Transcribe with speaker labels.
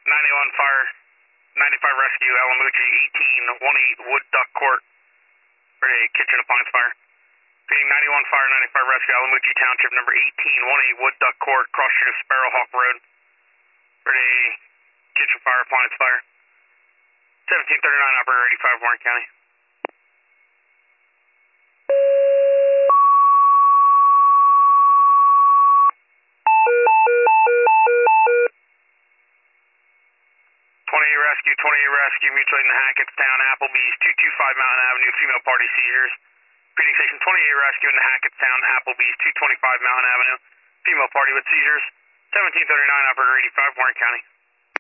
Speaker 1: 91 fire, 95 rescue, Alamucci, 1818 Wood Duck Court, for a kitchen appliance fire. Repeating, 91 fire, 95 rescue, Alamucci Township, number 1818 Wood Duck Court, cross street of Sparrowhawk Road, for a kitchen fire, appliance fire. 1739, operator 85, Warren County. Rescue, mutual aid in Hackettstown, Applebee's, 225 Mountain Avenue, female party seizures. Repeating, station 28 rescue in Hackettstown, Applebee's, 225 Mountain Avenue, female party with seizures. 1739, operator 85, Warren County.